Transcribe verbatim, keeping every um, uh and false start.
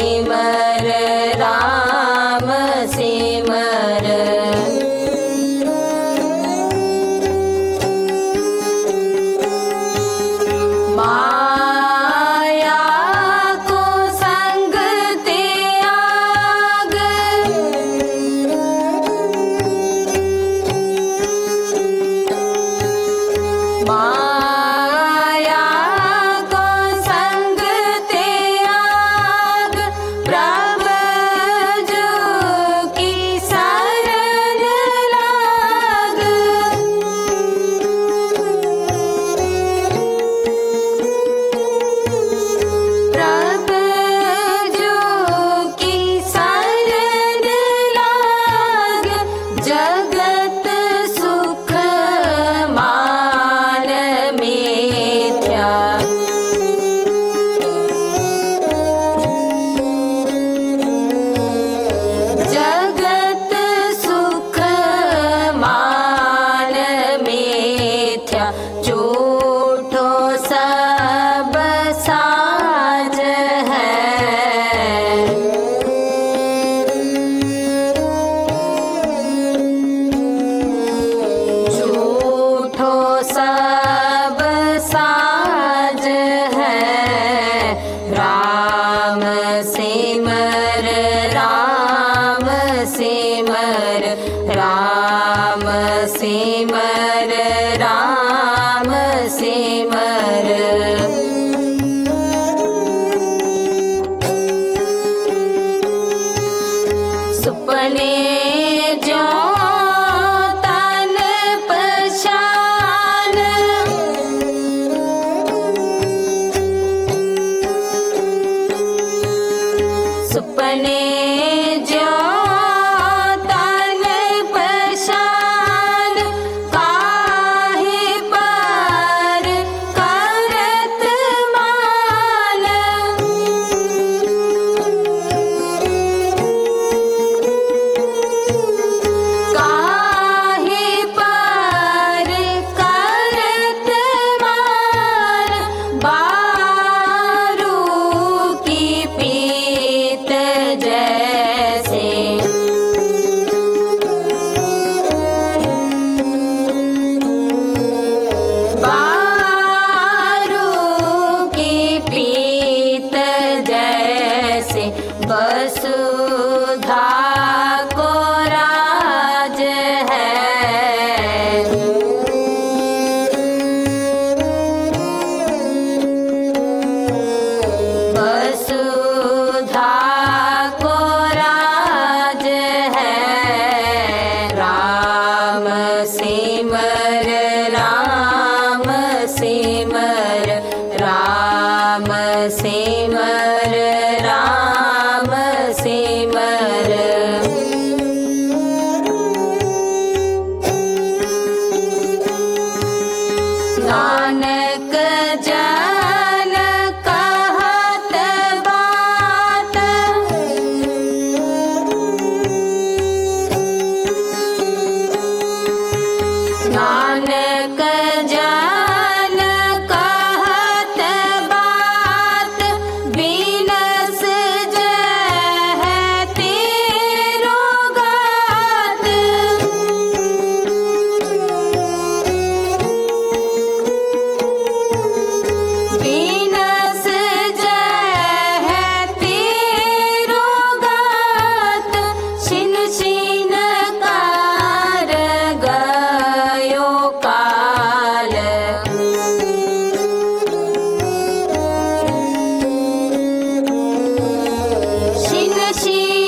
सिमर राम सिमर। माया को संग त्याग माया को संग त्याग प्रभु जो की शरण लाग। प्रभु जो की शरण लाग जगत सुख मान मिथ्या। जगत सुख मान मिथ्या झूठो सब साज है। झूठो सब साज है। राम सिमर राम सिमर राम सिमर राम सिमर। सुपने जो तन पहचान सुपने जो तन पहचान काहे पर करत मान। काहे पर करत मान बारू की पीत जैसे। बारू की पीत जैसे वसुधा को राज है। वसुधा को राज है। राम सिमर राम सिमर राम सिमर राम सिमर। नानक जन कहत बात नानक जन कहत बात बिनस जय है तेरो गात। बिनस जय है तेरो गात छिन छिन कार गयो काल। छिन छिन